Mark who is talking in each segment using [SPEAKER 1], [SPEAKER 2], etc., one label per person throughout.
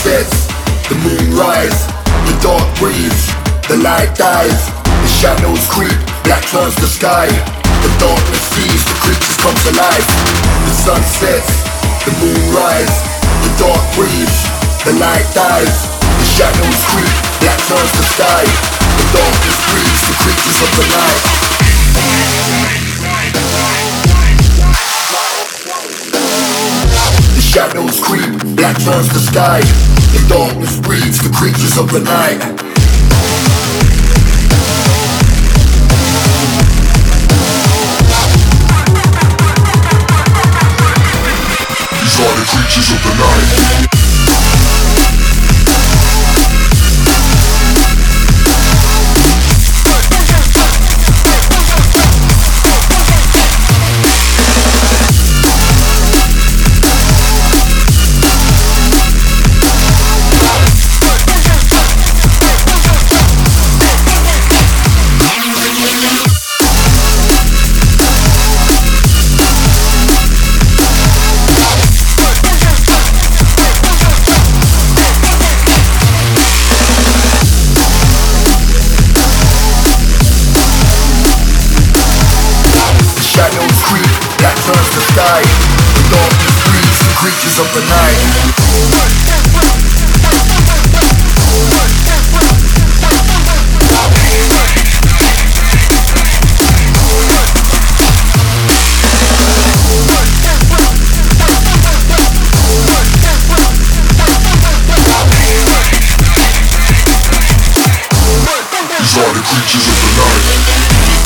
[SPEAKER 1] sets, the moon rise, the dark breathes, the light dies, the shadows creep, black turns the sky, the darkness sees, the creatures come to life. The sun sets, the moon rise, the dark breathes, the light dies, the shadows creep, black turns the sky, the darkness breathes, the creatures of the night. The shadows creep, black turns the sky, the darkness breeds, the creatures of the night. These are the creatures of the night. Creatures of the night. These are the creatures of the night.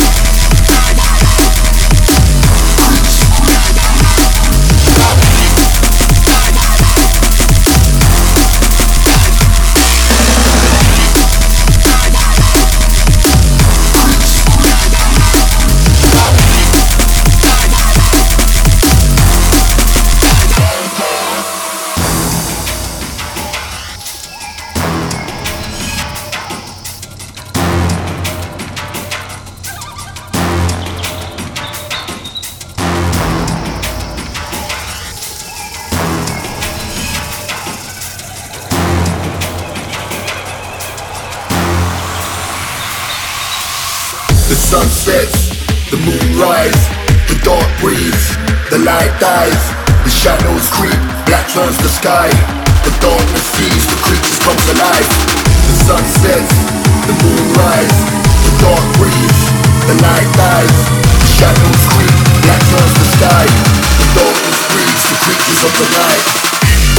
[SPEAKER 1] The sun sets, the moon rise, the dark breathes, the light dies, the shadows creep, black turns the sky, the darkness sees, the creatures come to life. The sun sets, the moon rise, the dark breathes, the light dies, the shadows creep, black turns the sky, the darkness breathes, the creatures of the night.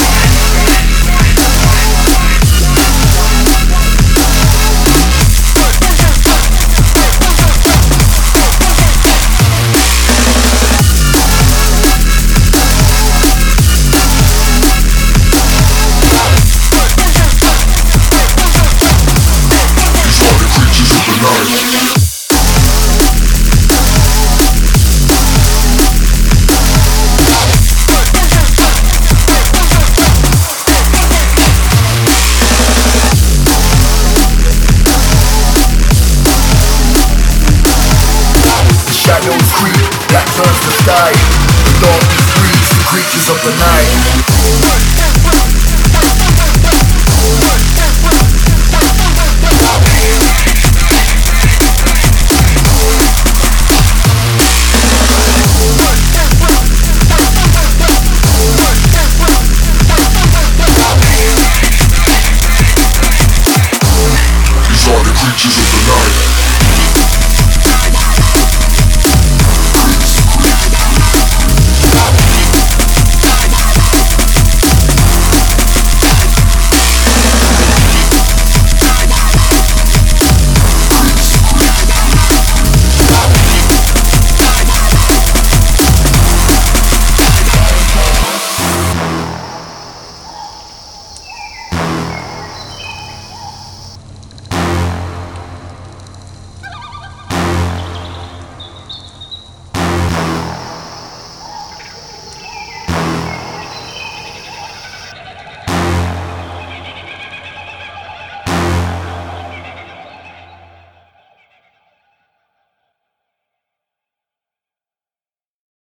[SPEAKER 1] Shadows creep, black turns the sky, the darkness breeds, the creatures of the night.